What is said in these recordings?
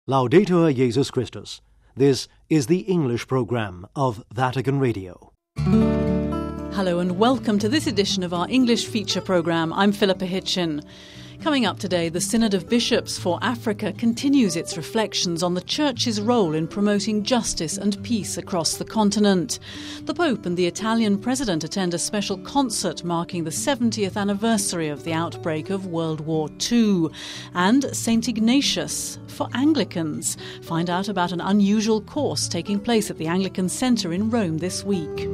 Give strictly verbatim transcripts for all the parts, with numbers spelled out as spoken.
Laudetur Jesus Christus. This is the English programme of Vatican Radio. Hello and welcome to this edition of our English feature programme. I'm Philippa Hitchin. Coming up today, the Synod of Bishops for Africa continues its reflections on the Church's role in promoting justice and peace across the continent. The Pope and the Italian President attend a special concert marking the seventieth anniversary of the outbreak of World War Two. And Saint Ignatius for Anglicans. Find out about an unusual course taking place at the Anglican Centre in Rome this week.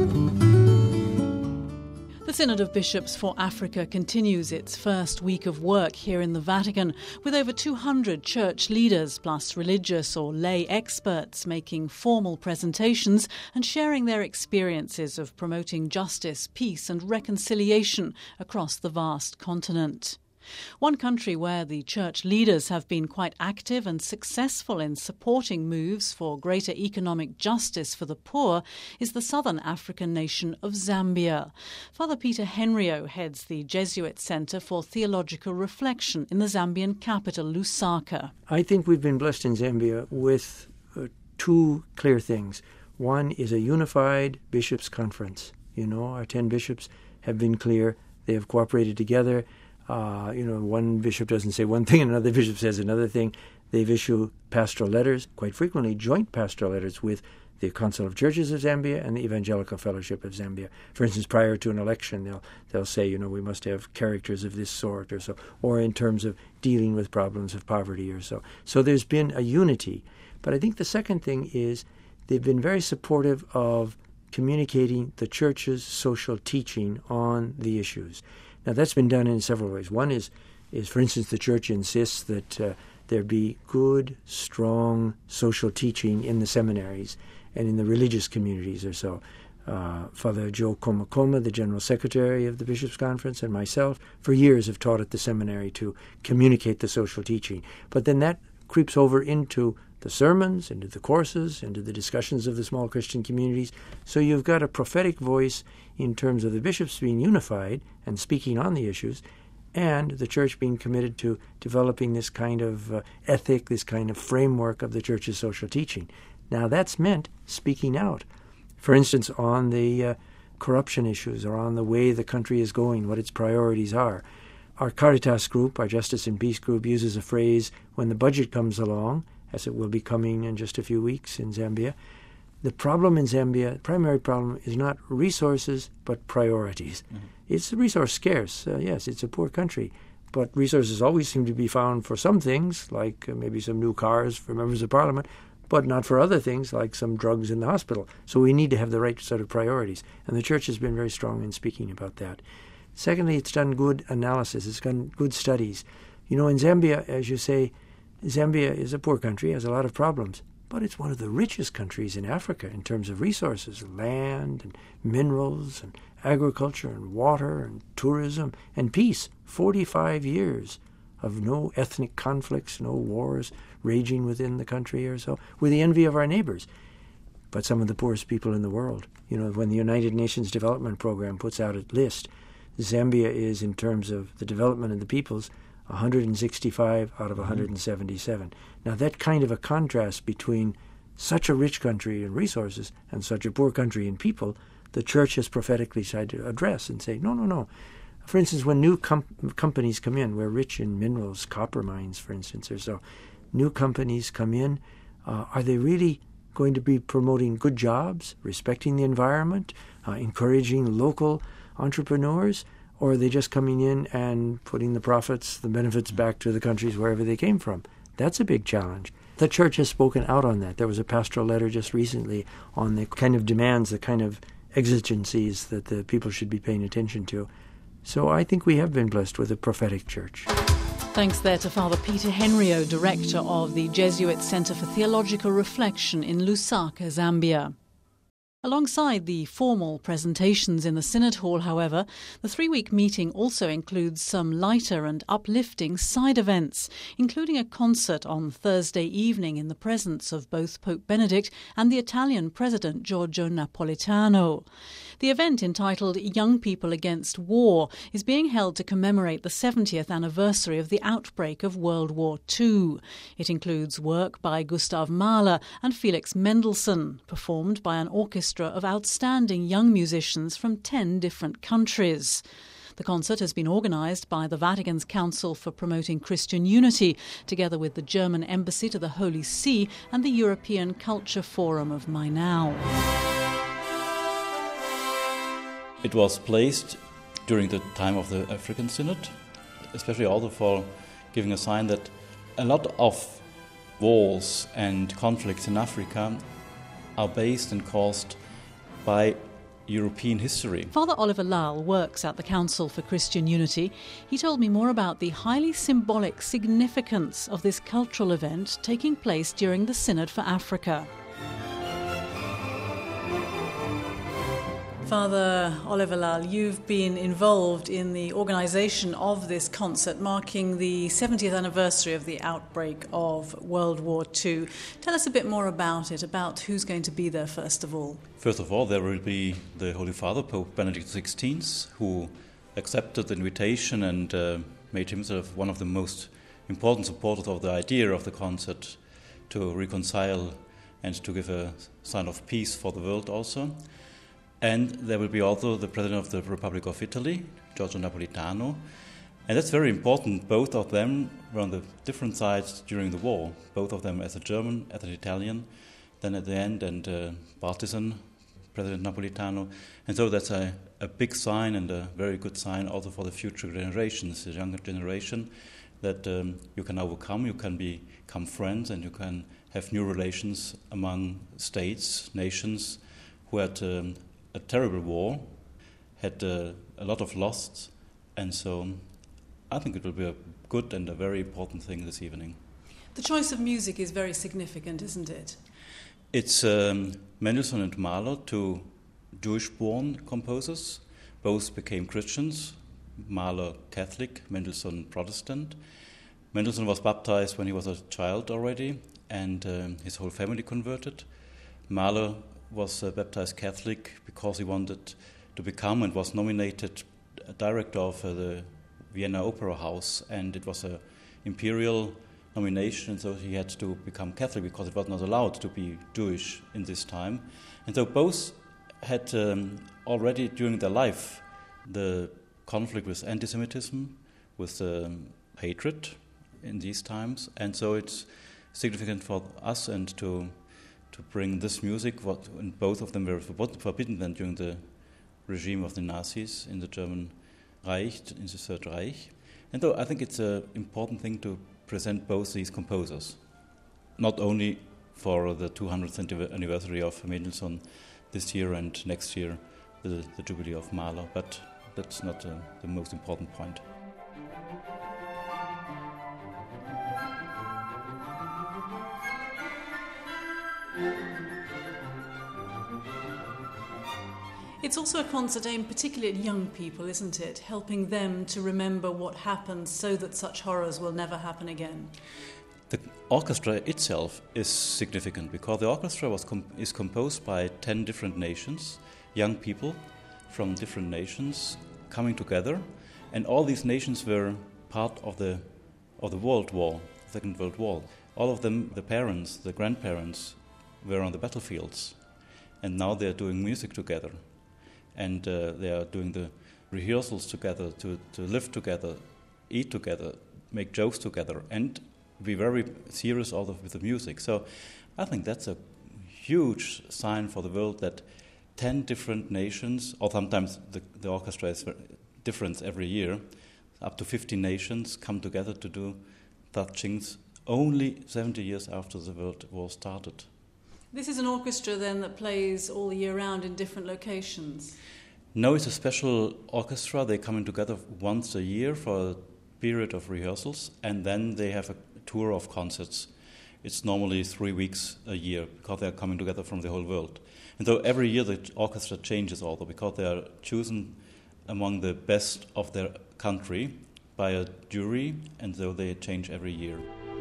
The Synod of Bishops for Africa continues its first week of work here in the Vatican, with over two hundred church leaders plus religious or lay experts making formal presentations and sharing their experiences of promoting justice, peace and reconciliation across the vast continent. One country where the church leaders have been quite active and successful in supporting moves for greater economic justice for the poor is the southern African nation of Zambia. Father Peter Henrio heads the Jesuit Center for Theological Reflection in the Zambian capital, Lusaka. I think we've been blessed in Zambia with uh, two clear things. One is a unified bishops' conference. You know, our ten bishops have been clear. They have cooperated together. Uh, you know, one bishop doesn't say one thing and another bishop says another thing. They've issued pastoral letters, quite frequently joint pastoral letters with the Council of Churches of Zambia and the Evangelical Fellowship of Zambia. For instance, prior to an election, they'll they'll say, you know, we must have characters of this sort or so, or in terms of dealing with problems of poverty or so. So there's been a unity. But I think the second thing is they've been very supportive of communicating the Church's social teaching on the issues. Now, that's been done in several ways. One is, is for instance, the Church insists that uh, there be good, strong social teaching in the seminaries and in the religious communities or so. Uh, Father Joe Komakoma, the General Secretary of the Bishops' Conference, and myself, for years have taught at the seminary to communicate the social teaching. But then that creeps over into the sermons, into the courses, into the discussions of the small Christian communities. So you've got a prophetic voice in terms of the bishops being unified and speaking on the issues, and the Church being committed to developing this kind of uh, ethic, this kind of framework of the Church's social teaching. Now that's meant speaking out. For instance, on the uh, corruption issues or on the way the country is going, what its priorities are. Our Caritas group, our Justice and Peace group, uses a phrase, when the budget comes along, as it will be coming in just a few weeks in Zambia, the problem in Zambia, the primary problem is not resources, but priorities. Mm-hmm. It's resource scarce. Uh, yes, it's a poor country, but resources always seem to be found for some things, like uh, maybe some new cars for members of parliament, but not for other things, like some drugs in the hospital. So we need to have the right sort of priorities, and the Church has been very strong in speaking about that. Secondly, it's done good analysis. It's done good studies. You know, in Zambia, as you say, Zambia is a poor country, has a lot of problems, but it's one of the richest countries in Africa in terms of resources, land and minerals and agriculture and water and tourism and peace. forty-five years of no ethnic conflicts, no wars raging within the country or so, with the envy of our neighbors. But some of the poorest people in the world. You know, when the United Nations Development Program puts out a list, Zambia is, in terms of the development of the peoples, one hundred sixty-five out of one hundred seventy-seven. Now, that kind of a contrast between such a rich country in resources and such a poor country in people, the Church has prophetically tried to address and say, no, no, no. For instance, when new com- companies come in, we're rich in minerals, copper mines, for instance, or so. New companies come in. Uh, are they really going to be promoting good jobs, respecting the environment, uh, encouraging local entrepreneurs? Or are they just coming in and putting the profits, the benefits back to the countries wherever they came from? That's a big challenge. The Church has spoken out on that. There was a pastoral letter just recently on the kind of demands, the kind of exigencies that the people should be paying attention to. So I think we have been blessed with a prophetic Church. Thanks there to Father Peter Henrio, Director of the Jesuit Center for Theological Reflection in Lusaka, Zambia. Alongside the formal presentations in the Synod Hall, however, the three-week meeting also includes some lighter and uplifting side events, including a concert on Thursday evening in the presence of both Pope Benedict and the Italian President Giorgio Napolitano. The event, entitled Young People Against War, is being held to commemorate the seventieth anniversary of the outbreak of World War Two. It includes work by Gustav Mahler and Felix Mendelssohn, performed by an orchestra of outstanding young musicians from ten different countries. The concert has been organised by the Vatican's Council for Promoting Christian Unity, together with the German Embassy to the Holy See and the European Culture Forum of Mainau. It was placed during the time of the African Synod, especially also for giving a sign that a lot of wars and conflicts in Africa are based and caused by European history. Father Oliver Lal works at the Council for Christian Unity. He told me more about the highly symbolic significance of this cultural event taking place during the Synod for Africa. Father Oliver Lal, you've been involved in the organisation of this concert marking the seventieth anniversary of the outbreak of World War Two. Tell us a bit more about it, about who's going to be there first of all. First of all, there will be the Holy Father, Pope Benedict the sixteenth, who accepted the invitation and uh, made himself one of the most important supporters of the idea of the concert to reconcile and to give a sign of peace for the world also. And there will be also the President of the Republic of Italy, Giorgio Napolitano. And that's very important. Both of them were on the different sides during the war, both of them as a German, as an Italian, then at the end, and uh, partisan, President Napolitano. And so that's a, a big sign and a very good sign also for the future generations, the younger generation, that um, you can overcome, you can become friends, and you can have new relations among states, nations who had um, a terrible war, had uh, a lot of loss, and so I think it will be a good and a very important thing this evening. The choice of music is very significant, isn't it? It's um, Mendelssohn and Mahler, two Jewish-born composers. Both became Christians, Mahler Catholic, Mendelssohn Protestant. Mendelssohn was baptized when he was a child already, and um, his whole family converted. Mahler was uh, baptized Catholic because he wanted to become and was nominated director of uh, the Vienna Opera House, and it was an imperial nomination, so he had to become Catholic because it was not allowed to be Jewish in this time. And so both had um, already during their life the conflict with anti-Semitism, with um, hatred in these times, and so it's significant for us and to to bring this music, what and both of them were forbidden then during the regime of the Nazis in the German Reich, in the Third Reich. And so I think it's an important thing to present both these composers, not only for the two hundredth anniversary of Mendelssohn this year and next year, the, the Jubilee of Mahler, but that's not uh, the most important point. It's also a concert aimed particularly at young people, isn't it? Helping them to remember what happened so that such horrors will never happen again. The orchestra itself is significant because the orchestra was com- is composed by ten different nations, young people from different nations coming together, and all these nations were part of the of the World War, the Second World War. All of them, the parents, the grandparents, were on the battlefields, and now they are doing music together. And uh, they are doing the rehearsals together, to, to live together, eat together, make jokes together, and be very serious also with the music. So I think that's a huge sign for the world that ten different nations, or sometimes the, the orchestra is different every year, up to fifty nations come together to do such things only seventy years after the World War started. This is an orchestra then that plays all the year round in different locations? No, it's a special orchestra. They come in together once a year for a period of rehearsals, and then they have a tour of concerts. it's normally three weeks a year because they're coming together from the whole world. And so every year the orchestra changes also because they are chosen among the best of their country by a jury, and so they change every year.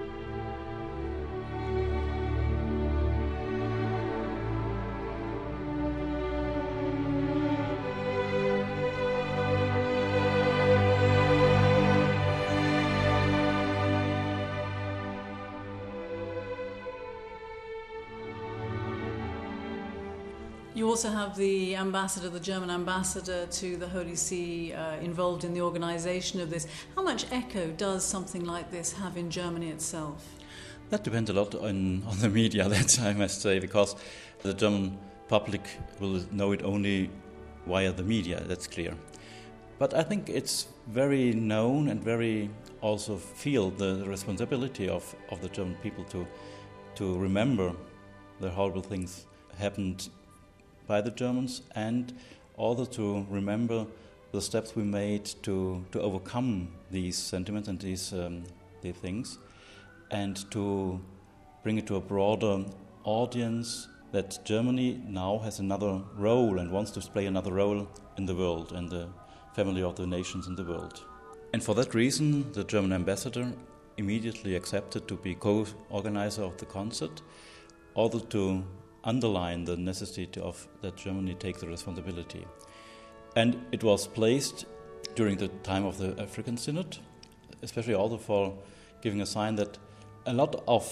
You also have the ambassador, the German ambassador to the Holy See, uh, involved in the organisation of this. How much echo does something like this have in Germany itself? That depends a lot on, on the media, that I must say, because the German public will know it only via the media, that's clear. But I think it's very known and very also feel the responsibility of, of the German people to, to remember the horrible things happened by the Germans, and also to remember the steps we made to, to overcome these sentiments and these, um, these things, and to bring it to a broader audience that Germany now has another role and wants to play another role in the world and the family of the nations in the world. And for that reason, the German ambassador immediately accepted to be co-organizer of the concert, also to underline the necessity of that Germany take the responsibility. And it was placed during the time of the African Synod, especially also for giving a sign that a lot of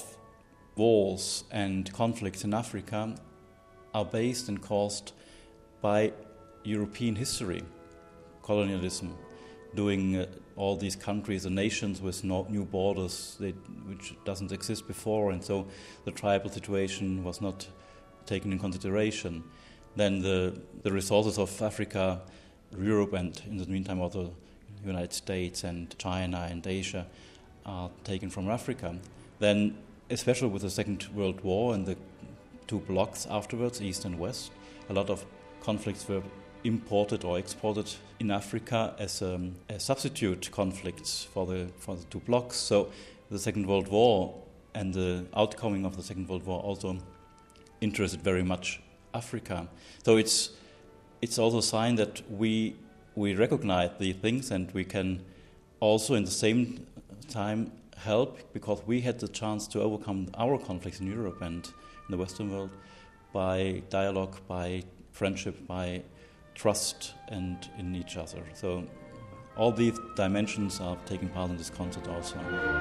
wars and conflicts in Africa are based and caused by European history, colonialism, doing uh, all these countries and nations with no, new borders, they, which doesn't exist before, and so the tribal situation was not taken in consideration. Then the, the resources of Africa, Europe, and in the meantime also the United States and China and Asia are taken from Africa. Then, especially with the Second World War and the two blocks afterwards, East and West, a lot of conflicts were imported or exported in Africa as, um, as substitute conflicts for the, for the two blocks. So the Second World War and the outcoming of the Second World War also interested very much Africa. So it's it's also a sign that we we recognize these things, and we can also in the same time help, because we had the chance to overcome our conflicts in Europe and in the Western world by dialogue, by friendship, by trust and in each other. So all these dimensions are taking part in this concert also.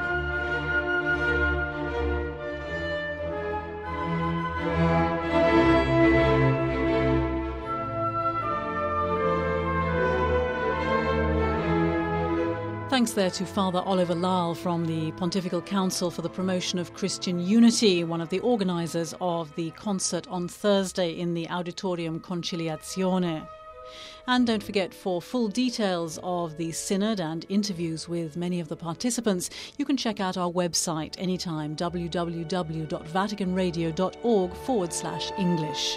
Thanks there to Father Oliver Lahl from the Pontifical Council for the Promotion of Christian Unity, one of the organisers of the concert on Thursday in the Auditorium Conciliazione. And don't forget, for full details of the synod and interviews with many of the participants, you can check out our website anytime, www.vaticanradio.org forward slash English.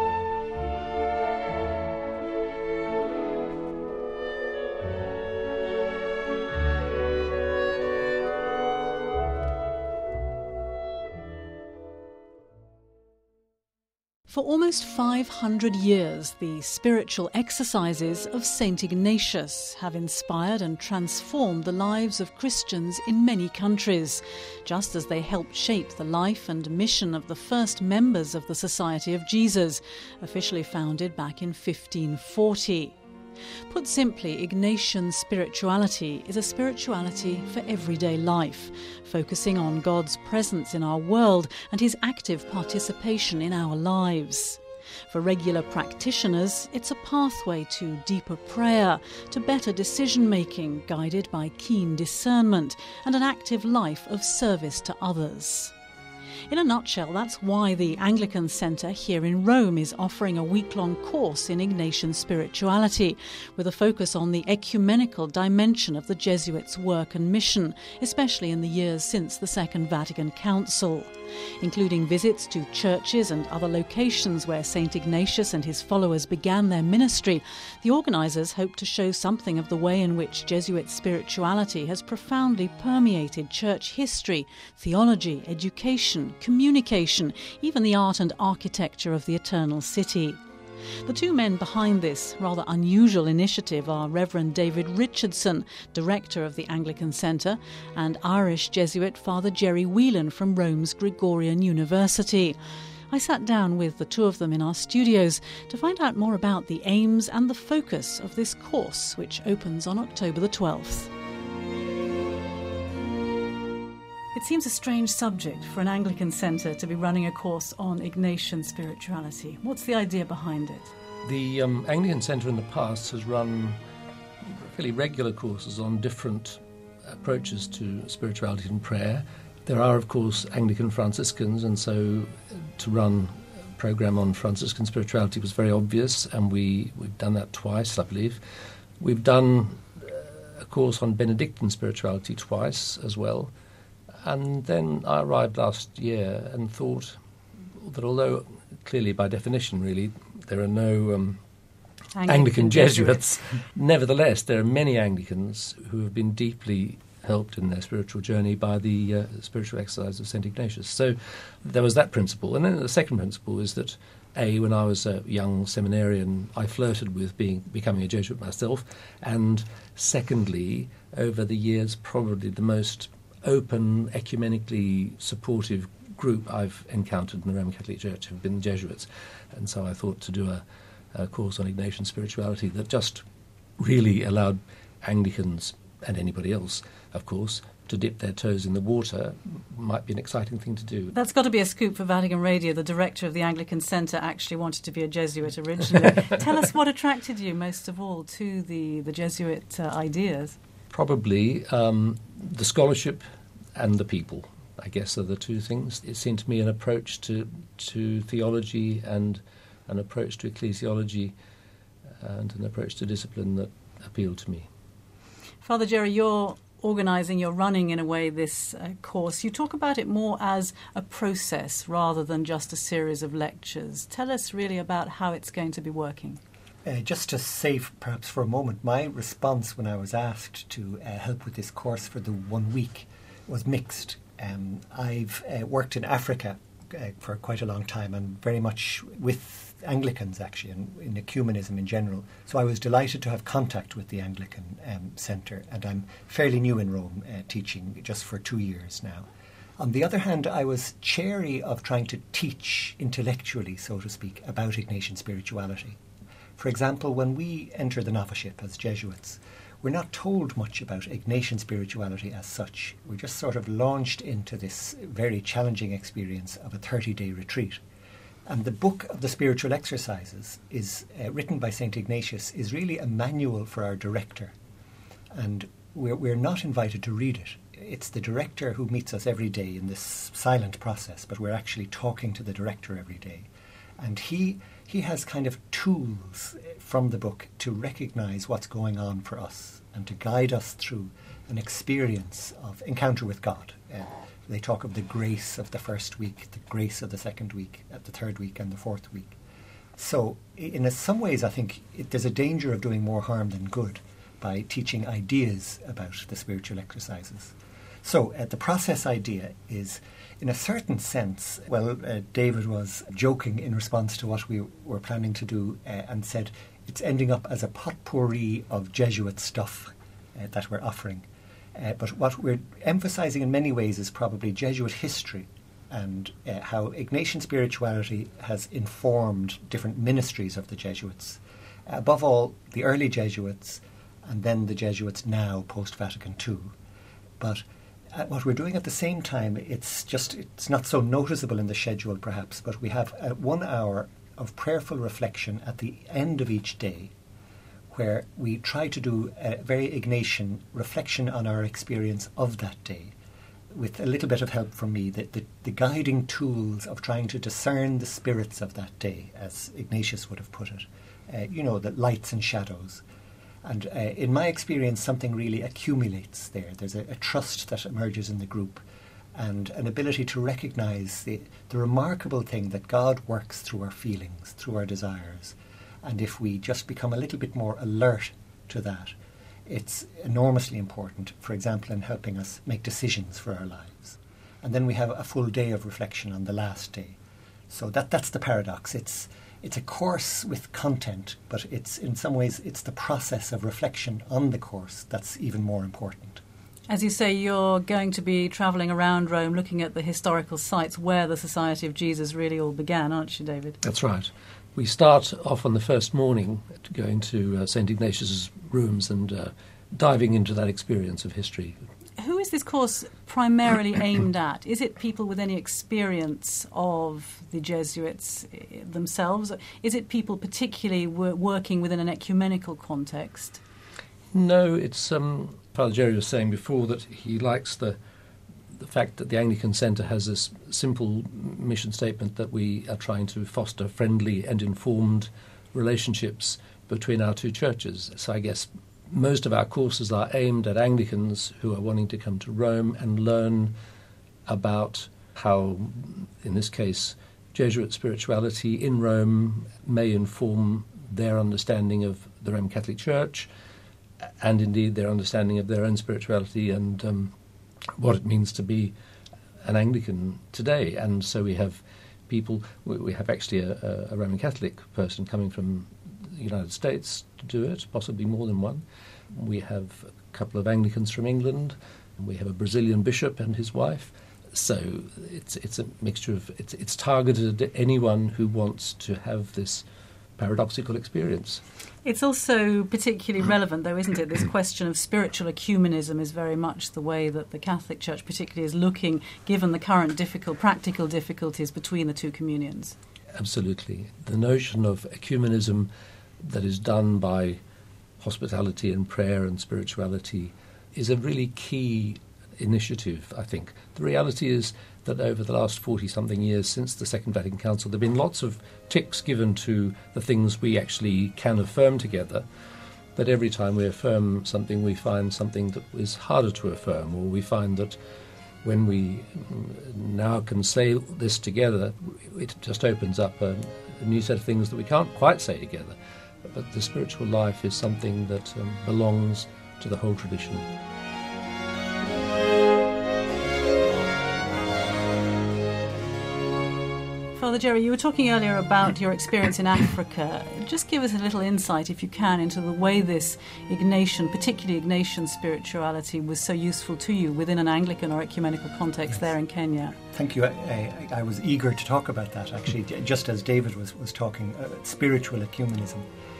For almost five hundred years, the spiritual exercises of Saint Ignatius have inspired and transformed the lives of Christians in many countries, just as they helped shape the life and mission of the first members of the Society of Jesus, officially founded back in fifteen forty. Put simply, Ignatian spirituality is a spirituality for everyday life, focusing on God's presence in our world and his active participation in our lives. For regular practitioners, it's a pathway to deeper prayer, to better decision-making guided by keen discernment, and an active life of service to others. In a nutshell, that's why the Anglican Centre here in Rome is offering a week-long course in Ignatian spirituality, with a focus on the ecumenical dimension of the Jesuits' work and mission, especially in the years since the Second Vatican Council. Including visits to churches and other locations where Saint Ignatius and his followers began their ministry, the organisers hope to show something of the way in which Jesuit spirituality has profoundly permeated church history, theology, education, communication, even the art and architecture of the Eternal City. The two men behind this rather unusual initiative are Reverend David Richardson, director of the Anglican Centre, and Irish Jesuit Father Jerry Whelan from Rome's Gregorian University. I sat down with the two of them in our studios to find out more about the aims and the focus of this course, which opens on October the twelfth. It seems a strange subject for an Anglican centre to be running a course on Ignatian spirituality. What's the idea behind it? The um, Anglican Centre in the past has run fairly regular courses on different approaches to spirituality and prayer. There are, of course, Anglican Franciscans, and so to run a programme on Franciscan spirituality was very obvious, and we, we've done that twice, I believe. We've done a course on Benedictine spirituality twice as well. And then I arrived last year and thought that although clearly by definition really there are no um, Anglican, Anglican Jesuits, nevertheless there are many Anglicans who have been deeply helped in their spiritual journey by the uh, spiritual exercise of Saint Ignatius. So there was that principle. And then the second principle is that, A, when I was a young seminarian, I flirted with being becoming a Jesuit myself. And secondly, over the years, probably the most open, ecumenically supportive group I've encountered in the Roman Catholic Church have been the Jesuits. And so I thought to do a, a course on Ignatian spirituality that just really allowed Anglicans, and anybody else, of course, to dip their toes in the water might be an exciting thing to do. That's got to be a scoop for Vatican Radio. The director of the Anglican Centre actually wanted to be a Jesuit originally. Tell us what attracted you most of all to the, the Jesuit uh, ideas. Probably um, the scholarship and the people, I guess, are the two things. It seemed to me an approach to, to theology and an approach to ecclesiology and an approach to discipline that appealed to me. Father Jerry, you're organising, you're running in a way this uh, course. You talk about it more as a process rather than just a series of lectures. Tell us really about how it's going to be working. Uh, just to say, perhaps for a moment, my response when I was asked to uh, help with this course for the one week was mixed. Um, I've uh, worked in Africa uh, for quite a long time and very much with Anglicans, actually, and in ecumenism in general. So I was delighted to have contact with the Anglican um, Centre, and I'm fairly new in Rome, uh, teaching just for two years now. On the other hand, I was chary of trying to teach intellectually, so to speak, about Ignatian spirituality. For example, when we enter the novitiate as Jesuits, we're not told much about Ignatian spirituality as such. We're just sort of launched into this very challenging experience of a thirty-day retreat. And the book of the spiritual exercises is uh, written by Saint Ignatius is really a manual for our director. And we're, we're not invited to read it. It's the director who meets us every day in this silent process, but we're actually talking to the director every day. And he he has kind of tools from the book to recognise what's going on for us and to guide us through an experience of encounter with God. Uh, they talk of the grace of the first week, the grace of the second week, at the third week and the fourth week. So in some ways I think it, there's a danger of doing more harm than good by teaching ideas about the spiritual exercises. So uh, the process idea is, in a certain sense, well, uh, David was joking in response to what we were planning to do uh, and said it's ending up as a potpourri of Jesuit stuff uh, that we're offering. Uh, but what we're emphasising in many ways is probably Jesuit history and uh, how Ignatian spirituality has informed different ministries of the Jesuits. Uh, above all, the early Jesuits and then the Jesuits now, post-Vatican Two. But Uh, what we're doing at the same time, it's just, it's not so noticeable in the schedule perhaps, but we have uh, one hour of prayerful reflection at the end of each day where we try to do a very Ignatian reflection on our experience of that day with a little bit of help from me, the, the, the guiding tools of trying to discern the spirits of that day, as Ignatius would have put it. Uh, you know, the lights and shadows. And uh, in my experience, something really accumulates there. There's a, a trust that emerges in the group. and an ability to recognise the, the remarkable thing that God works through our feelings, through our desires. And if we just become a little bit more alert to that, it's enormously important, for example, in helping us make decisions for our lives. And then we have a full day of reflection on the last day. So that that's the paradox. It's it's a course with content, but it's in some ways it's the process of reflection on the course that's even more important. As you say, you're going to be travelling around Rome looking at the historical sites where the Society of Jesus really all began, aren't you, David? That's right. We start off on the first morning going to uh, Saint Ignatius's rooms and uh, diving into that experience of history. Who is this course primarily aimed at? Is it people with any experience of the Jesuits themselves? Is it people particularly w- working within an ecumenical context? No, it's... Um, Father Jerry was saying before that he likes the the fact that the Anglican Centre has this simple mission statement that we are trying to foster friendly and informed relationships between our two churches. So I guess most of our courses are aimed at Anglicans who are wanting to come to Rome and learn about how, in this case, Jesuit spirituality in Rome may inform their understanding of the Roman Catholic Church and indeed their understanding of their own spirituality and um, what it means to be an Anglican today. And so we have people, we, we have actually a, a Roman Catholic person coming from the United States to do it, possibly more than one. We have a couple of Anglicans from England. We have a Brazilian bishop and his wife. So it's it's a mixture of, it's, it's targeted at anyone who wants to have this paradoxical experience. It's also particularly relevant, though, isn't it? This question of spiritual ecumenism is very much the way that the Catholic Church particularly is looking, given the current difficult practical difficulties between the two communions. Absolutely. The notion of ecumenism that is done by hospitality and prayer and spirituality is a really key initiative, I think. The reality is that over the last forty-something years since the Second Vatican Council, there have been lots of ticks given to the things we actually can affirm together, but every time we affirm something, we find something that is harder to affirm, or we find that when we now can say this together, it just opens up a, a new set of things that we can't quite say together. But the spiritual life is something that um, belongs to the whole tradition. Father Jerry, you were talking earlier about your experience in Africa. Just give us a little insight, if you can, into the way this Ignatian, particularly Ignatian spirituality, was so useful to you within an Anglican or ecumenical context yes. there in Kenya. Thank you. I, I, I was eager to talk about that, actually, just as David was, was talking, uh, spiritual ecumenism.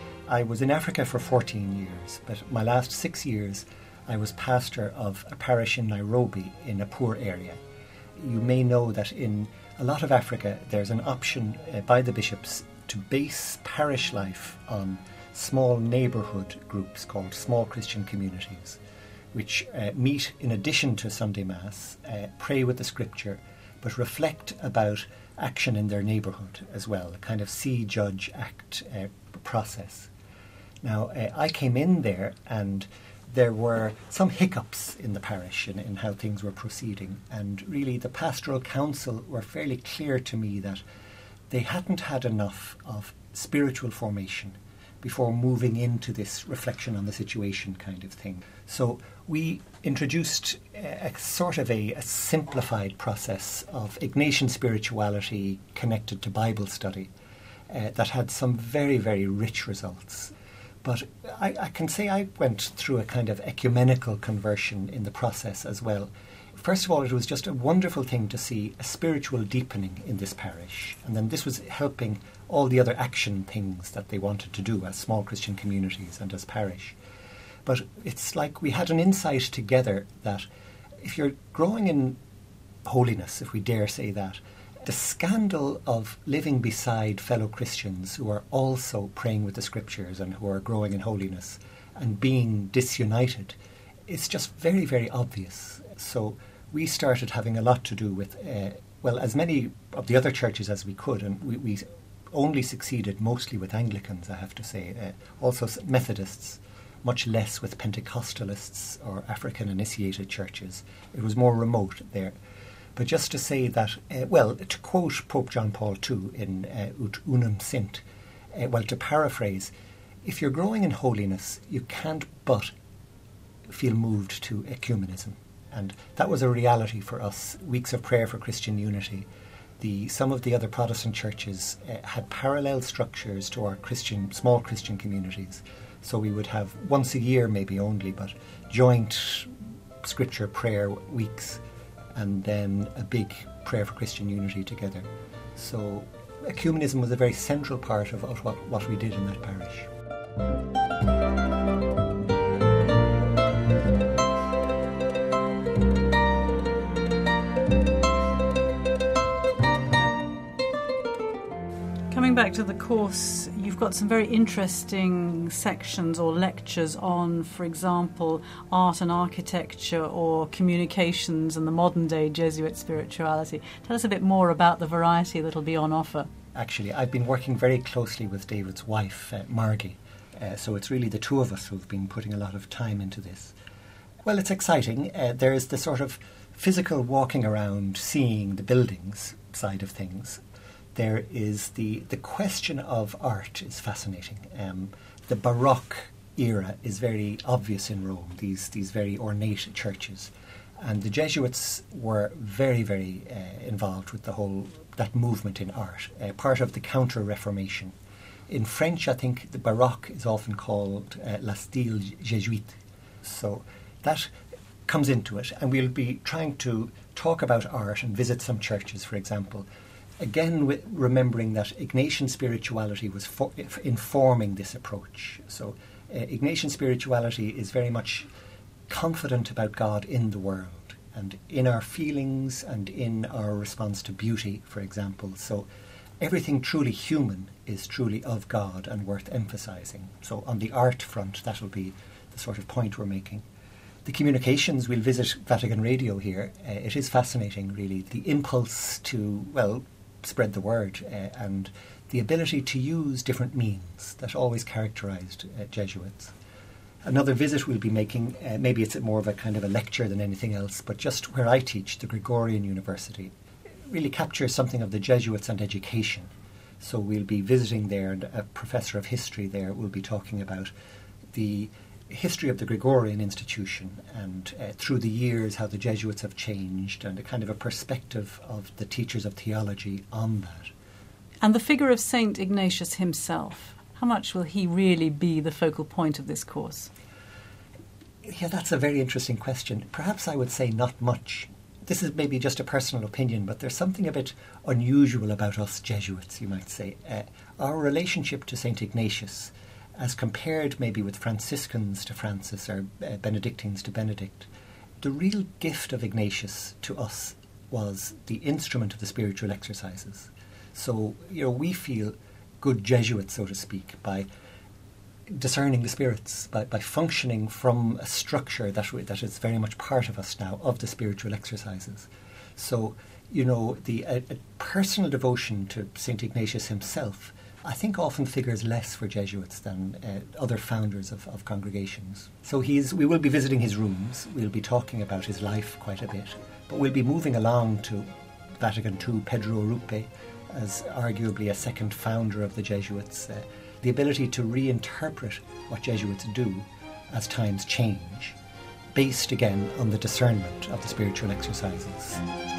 I was in Africa for fourteen years, but my last six years I was pastor of a parish in Nairobi in a poor area. You may know that in a lot of Africa there's an option uh, by the bishops to base parish life on small neighbourhood groups called small Christian communities, which uh, meet in addition to Sunday Mass, uh, pray with the Scripture, but reflect about action in their neighbourhood as well, a kind of see, judge, act uh, process. Now, uh, I came in there and there were some hiccups in the parish in, in how things were proceeding, and really the pastoral council were fairly clear to me that they hadn't had enough of spiritual formation before moving into this reflection on the situation kind of thing. So we introduced a, a sort of a, a simplified process of Ignatian spirituality connected to Bible study uh, that had some very, very rich results. But I, I can say I went through a kind of ecumenical conversion in the process as well. First of all, it was just a wonderful thing to see a spiritual deepening in this parish. And then this was helping all the other action things that they wanted to do as small Christian communities and as parish. But it's like we had an insight together that if you're growing in holiness, if we dare say that, the scandal of living beside fellow Christians who are also praying with the Scriptures and who are growing in holiness and being disunited, it's just very, very obvious. So we started having a lot to do with, uh, well, as many of the other churches as we could, and we, we only succeeded mostly with Anglicans, I have to say, uh, also Methodists, much less with Pentecostalists or African initiated churches. It was more remote there. But just to say that, uh, well, to quote Pope John Paul the Second in uh, Ut Unum Sint, uh, well, to paraphrase, if you're growing in holiness, you can't but feel moved to ecumenism. And that was a reality for us. Weeks of Prayer for Christian Unity. The, some of the other Protestant churches uh, had parallel structures to our Christian, small Christian communities. So we would have once a year maybe only, but joint scripture prayer weeks and then a big Prayer for Christian Unity together. So ecumenism was a very central part of, of what, what we did in that parish. Coming back to the course, you've got some very interesting sections or lectures on, for example, art and architecture or communications and the modern-day Jesuit spirituality. Tell us a bit more about the variety that'll be on offer. Actually, I've been working very closely with David's wife, uh, Margie, uh, so it's really the two of us who've been putting a lot of time into this. Well, it's exciting. Uh, there's the sort of physical walking around, seeing the buildings side of things. There is the, the question of art is fascinating. Um, the Baroque era is very obvious in Rome, these, these very ornate churches. And the Jesuits were very, very uh, involved with the whole, that movement in art, uh, part of the Counter-Reformation. In French, I think the Baroque is often called uh, la style jésuite. So that comes into it, and we'll be trying to talk about art and visit some churches, for example. Again, with remembering that Ignatian spirituality was for, informing this approach. So uh, Ignatian spirituality is very much confident about God in the world and in our feelings and in our response to beauty, for example. So everything truly human is truly of God and worth emphasising. So on the art front, that'll be the sort of point we're making. The communications, we'll visit Vatican Radio here. Uh, it is fascinating, really, the impulse to, well, spread the word uh, and the ability to use different means that always characterised uh, Jesuits. Another visit we'll be making, uh, maybe it's more of a kind of a lecture than anything else, but just where I teach, the Gregorian University, really captures something of the Jesuits and education. So we'll be visiting there, and a professor of history there will be talking about the history of the Gregorian institution and uh, through the years how the Jesuits have changed, and a kind of a perspective of the teachers of theology on that. And the figure of Saint Ignatius himself, how much will he really be the focal point of this course? Yeah, that's a very interesting question. Perhaps I would say not much. This is maybe just a personal opinion, but there's something a bit unusual about us Jesuits, you might say. Uh, our relationship to Saint Ignatius, as compared maybe with Franciscans to Francis or uh, Benedictines to Benedict, the real gift of Ignatius to us was the instrument of the spiritual exercises. So, you know, we feel good Jesuits, so to speak, by discerning the spirits, by, by functioning from a structure that that is very much part of us now, of the spiritual exercises. So, you know, the a, a personal devotion to Saint Ignatius himself, I think, often figures less for Jesuits than uh, other founders of, of congregations. So he's, we will be visiting his rooms, we'll be talking about his life quite a bit, but we'll be moving along to Vatican Two, Pedro Ruppe, as arguably a second founder of the Jesuits, uh, the ability to reinterpret what Jesuits do as times change, based again on the discernment of the spiritual exercises.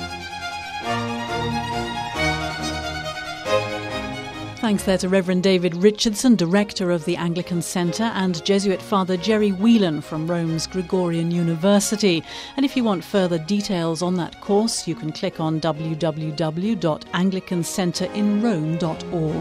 Thanks there to Reverend David Richardson, Director of the Anglican Centre, and Jesuit Father Jerry Whelan from Rome's Gregorian University. And if you want further details on that course, you can click on w w w dot anglican centre in rome dot org.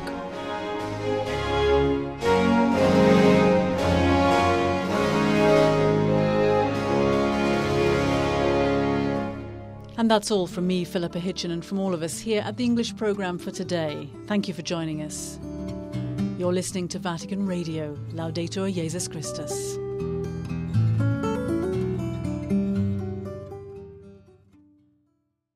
And that's all from me, Philippa Hitchen, and from all of us here at the English programme for today. Thank you for joining us. You're listening to Vatican Radio. Laudetur Jesus Christus.